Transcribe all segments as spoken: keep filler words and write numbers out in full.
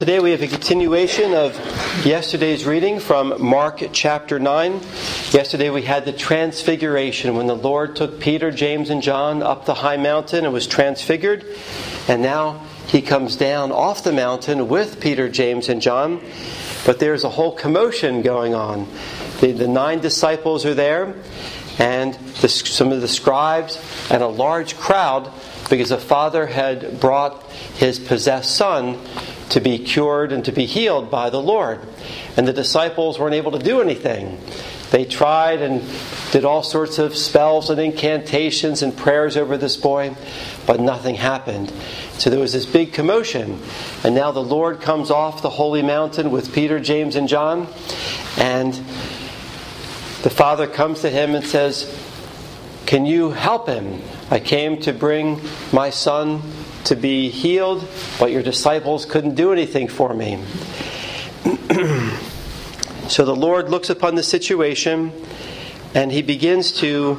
Today we have a continuation of yesterday's reading from Mark chapter nine. Yesterday we had the transfiguration when the Lord took Peter, James, and John up the high mountain and was transfigured. And now he comes down off the mountain with Peter, James, and John. But there's a whole commotion going on. The, the nine disciples are there, and the, some of the scribes, and a large crowd, because the Father had brought his possessed son to be cured and to be healed by the Lord. And the disciples weren't able to do anything. They tried and did all sorts of spells and incantations and prayers over this boy, but nothing happened. So there was this big commotion. And now the Lord comes off the holy mountain with Peter, James, and John. And the Father comes to him and says, "Can you help him? I came to bring my son to be healed, but your disciples couldn't do anything for me." So the Lord looks upon the situation and he begins to,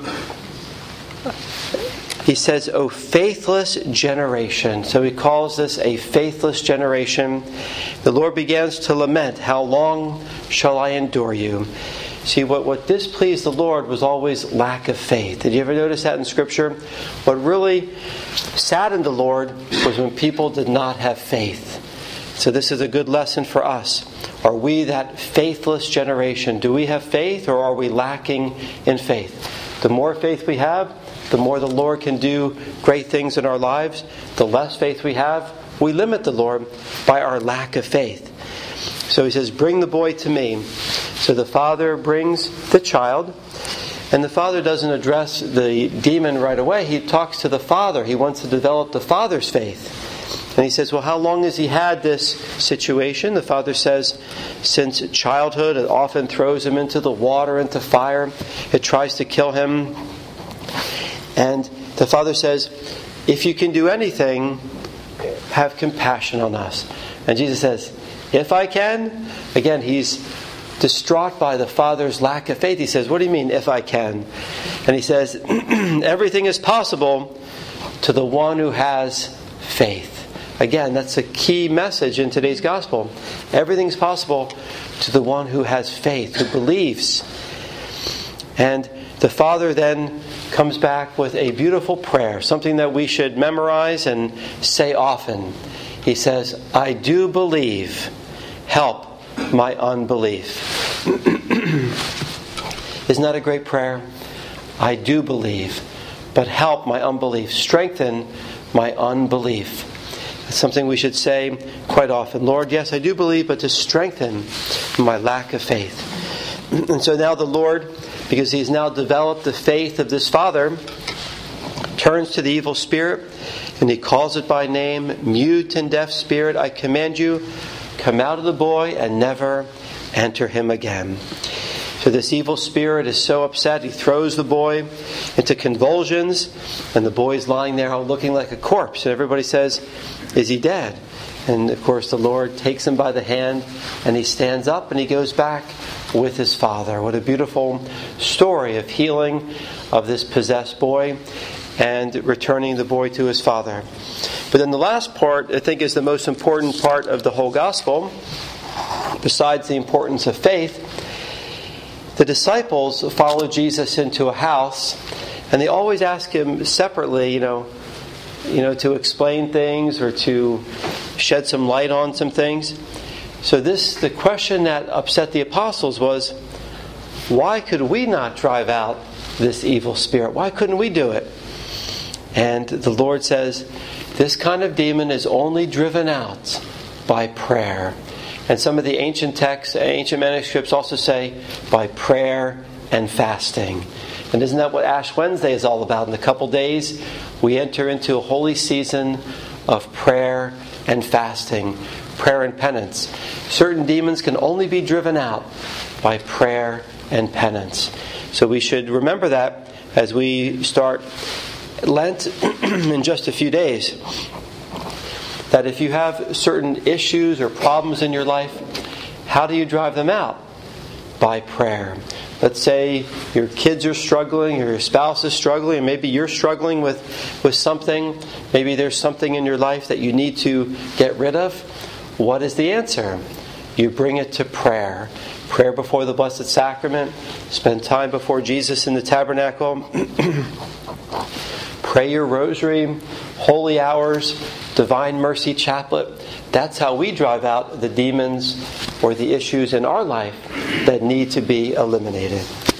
he says, "O faithless generation." So he calls this a faithless generation. The Lord begins to lament, "How long shall I endure you?" See, what, what displeased the Lord was always lack of faith. Did you ever notice that in Scripture? What really saddened the Lord was when people did not have faith. So this is a good lesson for us. Are we that faithless generation? Do we have faith, or are we lacking in faith? The more faith we have, the more the Lord can do great things in our lives. The less faith we have, we limit the Lord by our lack of faith. So he says, "Bring the boy to me." So the father brings the child, and the father doesn't address the demon right away. He talks to the father. He wants to develop the father's faith. And he says, "Well, how long has he had this situation?" The father says, "Since childhood. It often throws him into the water, into fire. It tries to kill him." And the father says, "If you can do anything, have compassion on us." And Jesus says, "If I can." Again, he's distraught by the father's lack of faith. He says, "What do you mean, if I can?" And he says, "Everything is possible to the one who has faith." Again, that's a key message in today's gospel. Everything's possible to the one who has faith, who believes. And the father then comes back with a beautiful prayer, something that we should memorize and say often. He says, "I do believe. Help my unbelief." Isn't that a great prayer? I do believe, but help my unbelief. Strengthen my unbelief. It's something we should say quite often. Lord, yes, I do believe, but to strengthen my lack of faith. And so now the Lord, because he's now developed the faith of this father, turns to the evil spirit and he calls it by name. "Mute and deaf spirit, I command you, come out of the boy and never enter him again." So this evil spirit is so upset, he throws the boy into convulsions, and the boy's lying there looking like a corpse. And everybody says, "Is he dead?" And of course the Lord takes him by the hand and he stands up and he goes back with his father. What a beautiful story of healing of this possessed boy and returning the boy to his father. But then the last part, I think, is the most important part of the whole gospel, besides the importance of faith. The disciples follow Jesus into a house, and they always ask him separately, you know, you know, to explain things or to shed some light on some things. So this, the question that upset the apostles was, why could we not drive out this evil spirit? Why couldn't we do it? And the Lord says, this kind of demon is only driven out by prayer. And some of the ancient texts, ancient manuscripts also say by prayer and fasting. And isn't that what Ash Wednesday is all about? In a couple days, we enter into a holy season of prayer and fasting, prayer and penance. Certain demons can only be driven out by prayer and penance. So we should remember that as we start Lent in just a few days. That if you have certain issues or problems in your life, how do you drive them out? By prayer. Let's say your kids are struggling, or your spouse is struggling, or maybe you're struggling with, with something. Maybe there's something in your life that you need to get rid of. What is the answer? You bring it to prayer. Prayer before the Blessed Sacrament. Spend time before Jesus in the tabernacle. Pray your rosary, holy hours, Divine Mercy Chaplet. That's how we drive out the demons or the issues in our life that need to be eliminated.